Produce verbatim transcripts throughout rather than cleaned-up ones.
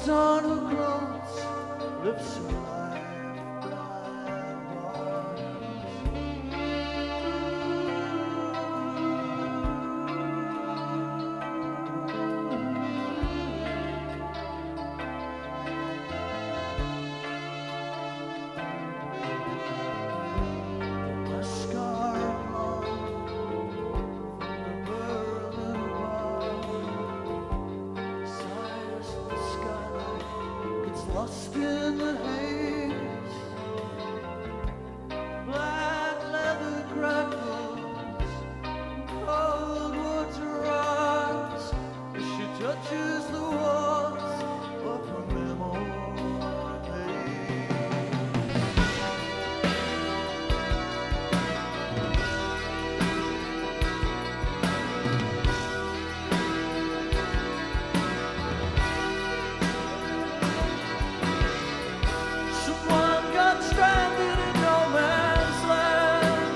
puts on her clothes, lips her life, blind bars. My scar long from the Berlin Wall. Sighs the skylight gets lost in the haze. Black leather crackles, cold water rise as she touches the walls of her memory. Someone got stranded in no man's land,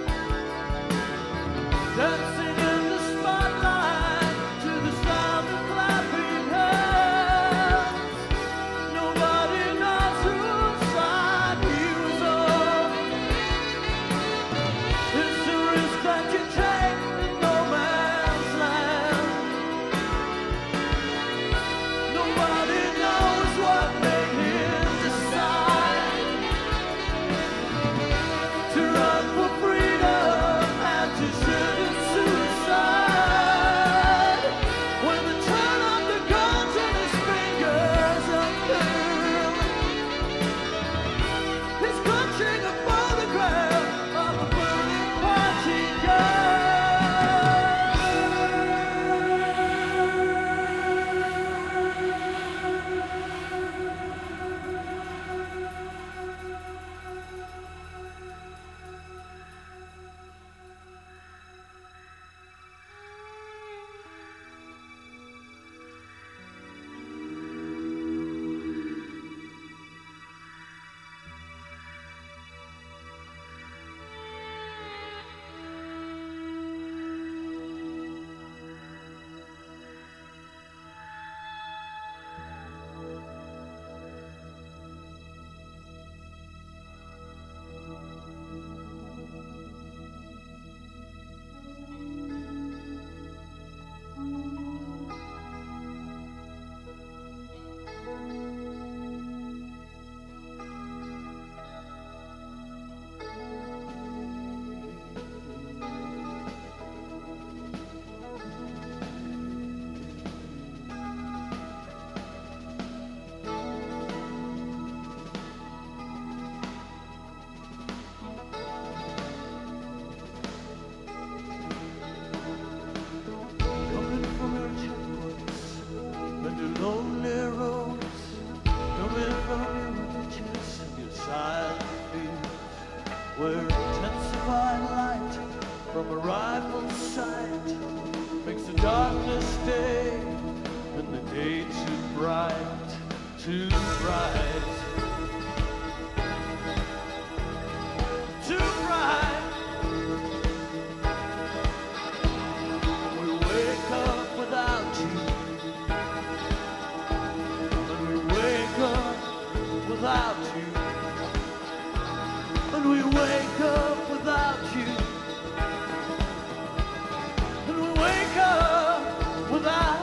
dancing in the spotlight to the sound of clapping hands. Nobody knows whose side he was on. It's the risk that you take in no man's land. Nobody knows what made him decide to run for freedom and to shoot suicide. When the turn of the guns in his fingers uncurl, he's clutching a photograph of a burning party girl. Coming from your checkpoints and your lonely roads, coming from your ditches and your silent fields, where intensified light from a rifle's sight makes the darkness stay and the day too bright, too bright, too bright. We wake up without you, and we wake up without you, and we wake up without you, and we wake up without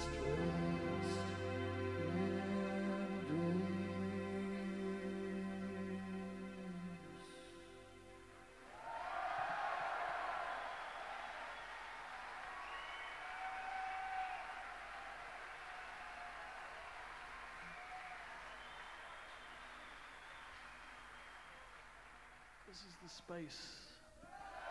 This is the space